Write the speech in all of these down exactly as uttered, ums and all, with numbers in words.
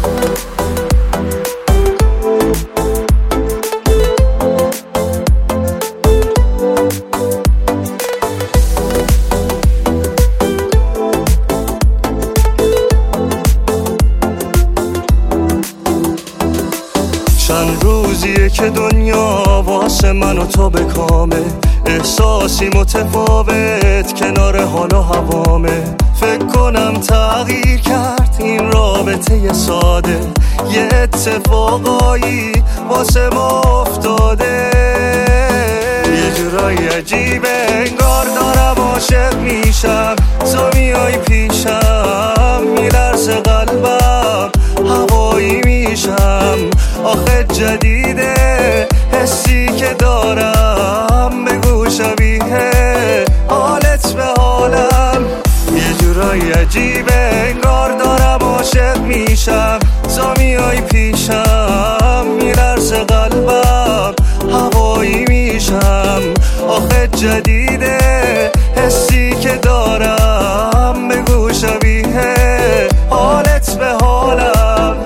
چند روزیه که دنیا واسه من و تو به کامه، احساسی متفاوت کنار حال و هوامه. فکر کنم تغییر کرد این رابطه ساده، یه اتفاقایی واسه ما افتاده. یه جورایی عجیبه انگار دارم عاشق میشم، تو میای پیشم میلرزه قلبم، هوایی میشم. آخه جدیده حسی که دارم، بگو شبیه حالت به حالم. یه جورایی عجیبه انگار دارم عاشق میشم، تو میای پیشم میلرزه قلبم، هوایی میشم. آخه جدیده حسی که دارم، بگو شبیه حالت به حالم.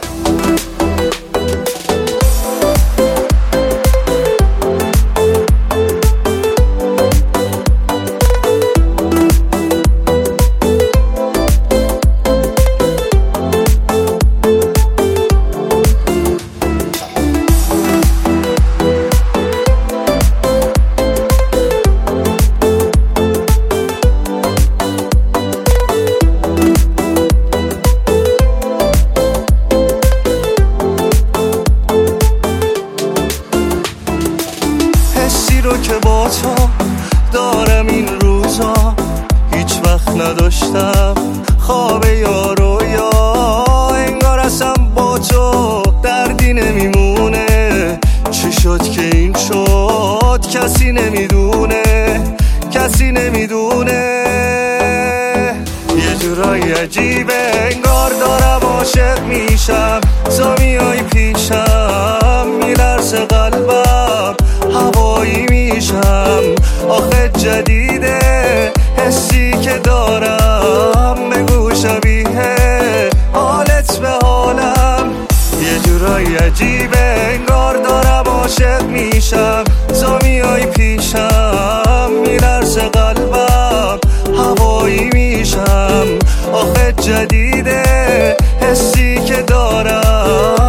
حسی رو که با تو دارم این روزا هیچ وقت نداشتم، خواب یا رویا انگار اصلا با تو دردی نمیمونه. چی شد که این شد کسی نمیدونه، کسی نمیدونه. یه جورایی عجیبه انگار دارم عاشق میشم، تو میای پیشم میلرزه قلبم، هوایی میشم. آخه جدیده حسی که دارم، بگو شبیه حالت به حالم. یه جورایی عجیبه انگار دارم عاشق میشم، تو میای پیشم میلرزه قلبم، هوایی میشم. آخه جدیده حسی که دارم